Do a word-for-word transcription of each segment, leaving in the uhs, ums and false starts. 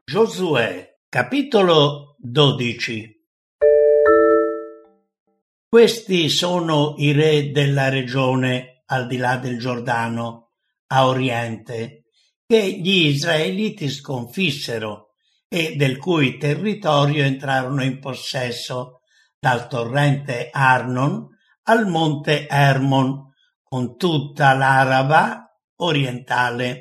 Giosuè, capitolo dodici. Questi sono i re della regione al di là del Giordano, a oriente, che gli israeliti sconfissero e del cui territorio entrarono in possesso, dal torrente Arnon al monte Hermon, con tutta l'Araba orientale.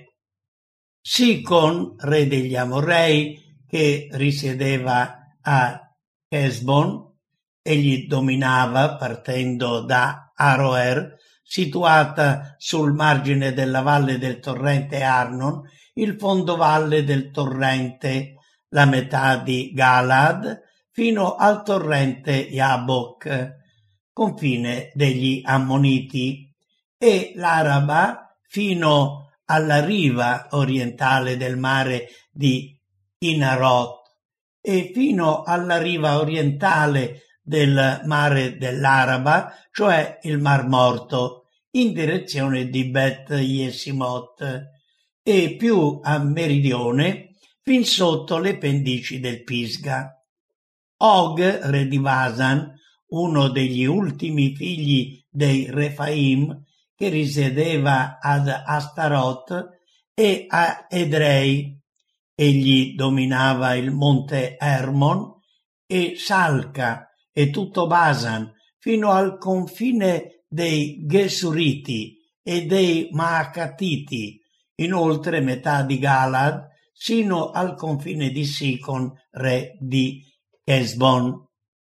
Sicon, re degli Amorrei, che risiedeva a Hesbon, egli dominava partendo da Aroer, situata sul margine della valle del torrente Arnon, il fondovalle del torrente, la metà di Galad, fino al torrente Yabok, confine degli Ammoniti, e l'Araba fino alla riva orientale del mare di Kinarot e fino alla riva orientale del mare dell'Araba, cioè il Mar Morto, in direzione di Bet Yesimot, e più a meridione fin sotto le pendici del Pisga. Og, re di Basan, uno degli ultimi figli dei Refaim, che risiedeva ad Astarot e a Edrei. Egli dominava il monte Hermon e Salca e tutto Basan fino al confine dei Gesuriti e dei Maacatiti, inoltre metà di Galad sino al confine di Sicon, re di Hesbon.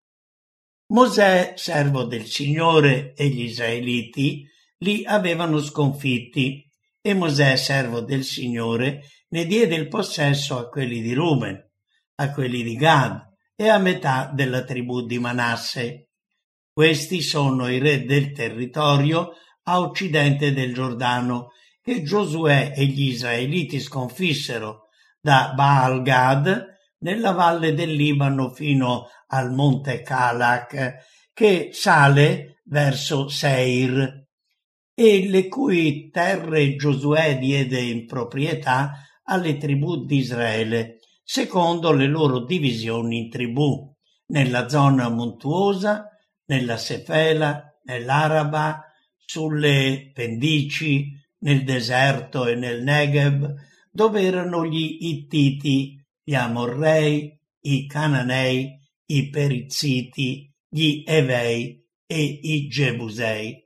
Mosè, servo del Signore, e gli israeliti li avevano sconfitti, e Mosè, servo del Signore, ne diede il possesso a quelli di Ruben, a quelli di Gad e a metà della tribù di Manasse. Questi sono i re del territorio a occidente del Giordano, che Giosuè e gli israeliti sconfissero da Baal Gad nella valle del Libano fino al monte Calach, che sale verso Seir, e le cui terre Giosuè diede in proprietà alle tribù di Israele, secondo le loro divisioni in tribù, nella zona montuosa, nella Sefela, nell'Araba, sulle pendici, nel deserto e nel Negev, dove erano gli Ittiti, gli Amorrei, i Cananei, i Perizziti, gli Evei e i Gebusei.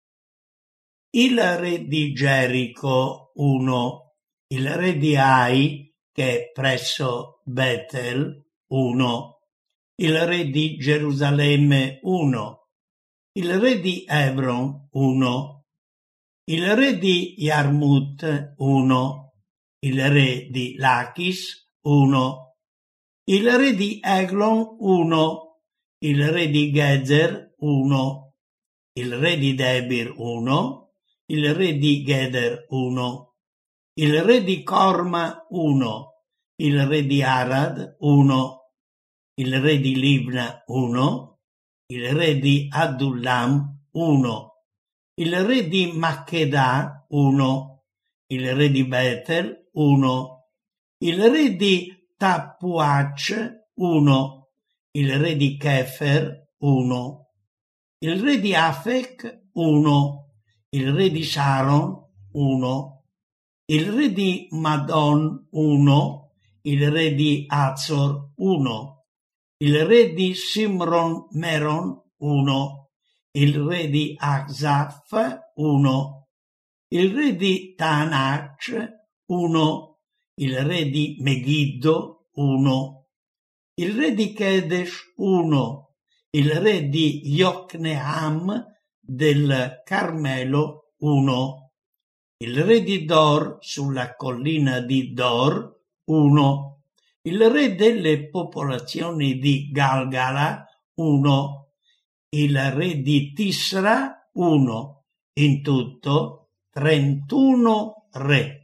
Il re di Gerico, uno, il re di Ai, che è presso Betel, uno, il re di Gerusalemme, uno, il re di Hebron, uno, il re di Yarmut, uno, il re di Lachis, uno, il re di Eglon, uno, il re di Gezer, uno, il re di Debir, uno, il re di Geder, uno, il re di Corma, uno, il re di Arad, uno, il re di Libna, uno, il re di Adullam, uno, il re di Maccheda, uno, il re di Betel, uno, il re di Tappuach, uno, il re di Kefer, uno, il re di Afec, uno, il re di Saron, uno, il re di Madon, uno, il re di Azor, uno, il re di Simron Meron, uno, il re di Achzaf, uno, il re di Taanach, uno, il re di Megiddo, uno, il re di Kedesh, uno, il re di Yokneam del Carmelo, uno, il re di Dor sulla collina di Dor, uno, il re delle popolazioni di Galgala, uno, il re di Tisra, uno, in tutto trentuno re.